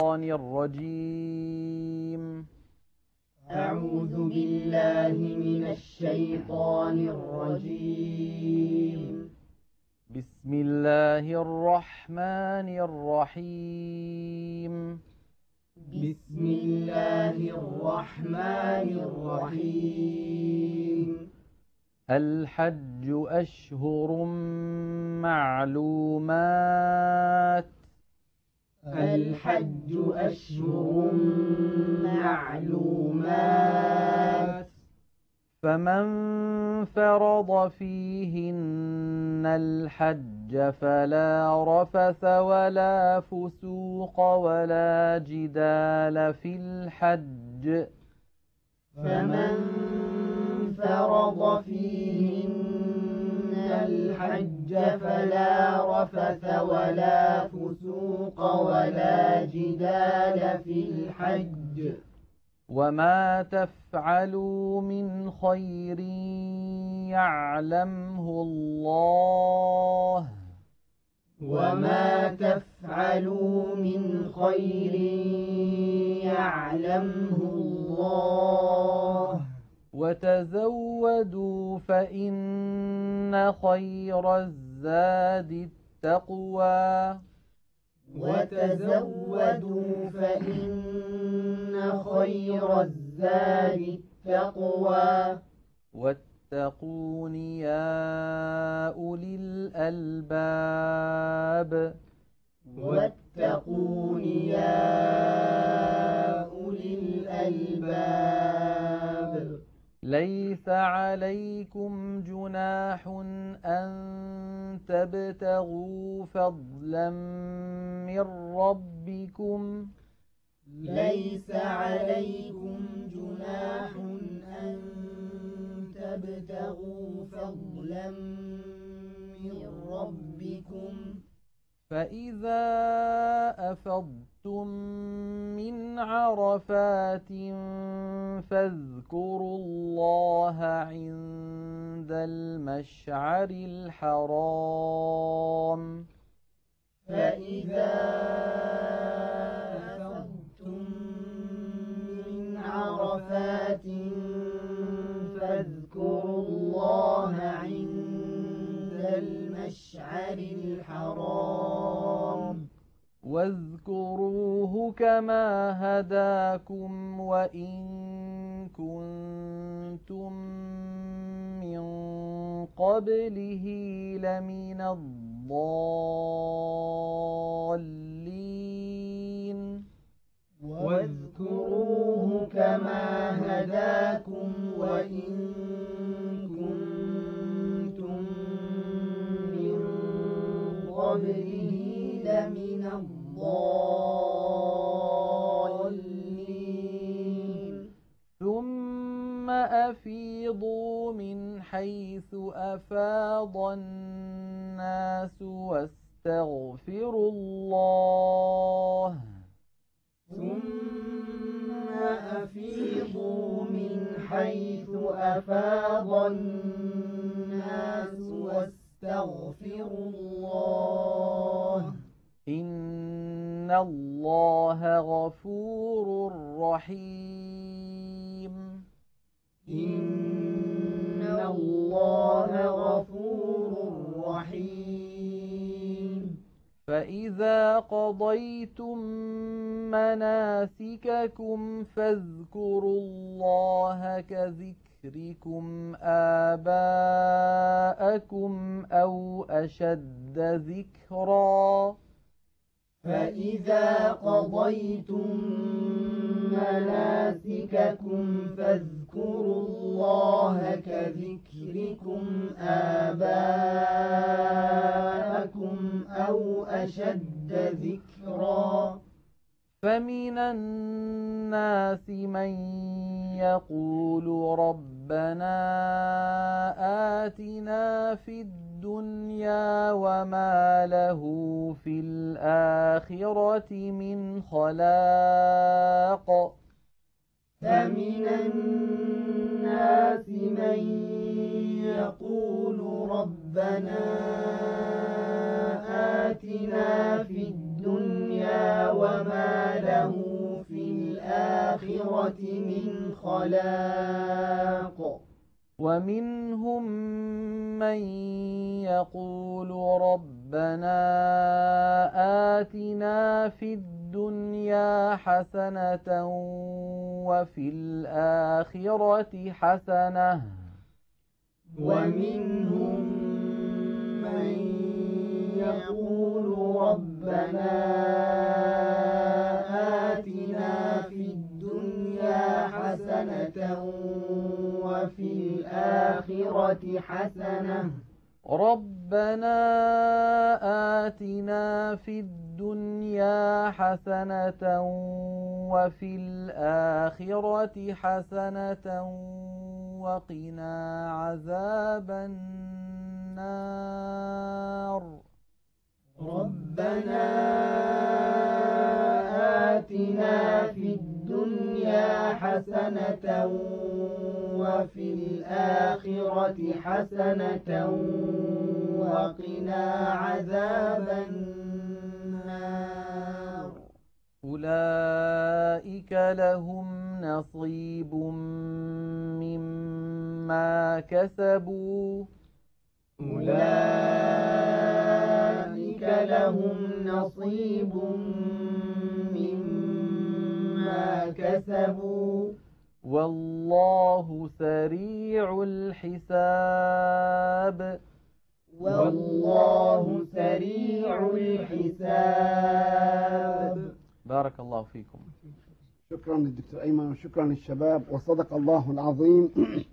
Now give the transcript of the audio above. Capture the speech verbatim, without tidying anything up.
الرجيم. أعوذ بالله من الشيطان الرجيم. بسم الله الرحمن الرحيم. بسم الله الرحمن الرحيم. الحج أشهر معلومات. الحج أشهر معلومات. فمن فرض فيهن الحج فلا رفث ولا فسوق ولا جدال في الحج. فمن فرض فيهن الحج فلا رفث ولا فسوق ولا جدال في الحج. وما تفعلوا من خير يعلمه الله. وما تفعلوا من خير يعلمه الله. وتزودوا فإن خير الزاد التقوى. وتزودوا فإن خير الزاد التقوى. واتقون يا أولي الألباب. واتقون يا أولي الألباب. ليس عليكم جناح أن تبتغوا فضلا من ربكم. ليس عليكم جناح أن تبتغوا فضلا من ربكم. فإذا أفضتم من عرفات فاذكروا الله عند المشعر الحرام. فإذا أفضتم من عرفات فاذكروا الله عند المشعر الحرام. واذكروه كما هداكم وإن كنتم من قبله لمن الضالين. واذكروه كما هداكم وإن كنتم من قبله لمن الضالين. ثم أفيضوا من حيث أفاض الناس واستغفروا الله. ثم أفيضوا من حيث أفاض الناس واستغفروا الله. إن الله غفور رحيم. إن الله غفور رحيم. فإذا قضيتم مناسككم فاذكروا الله كذكركم آباءكم أو أشد ذكرا. فإذا قضيتم مناسككم فاذكروا الله كذكركم آباءكم أو أشد ذكرا. فمن الناس من يقول ربنا آتنا في الدنيا وما له في الآخرة من خلاق. فمن الناس من يقول ربنا آتنا في الدنيا وما له الآخرة من خلاق ومنهم من يقول ربنا آتنا في الدنيا حسنة وفي الآخرة حسنة ومنهم من يقول ربنا آتنا في الدنيا حسنة وفي الآخرة حسنة ربنا آتنا في الدنيا حسنة وفي الآخرة حسنة وقنا عذاب النار ربنا آتنا في الدنيا حسنة وفي الآخرة حسنة وقنا عذاب النار أولئك لهم نصيب مما كسبوا أولئك لهم نصيب مما كسبوا والله سريع الحساب والله سريع الحساب. بارك الله فيكم. شكرا للدكتور أيمن وشكرا للشباب، وصدق الله العظيم.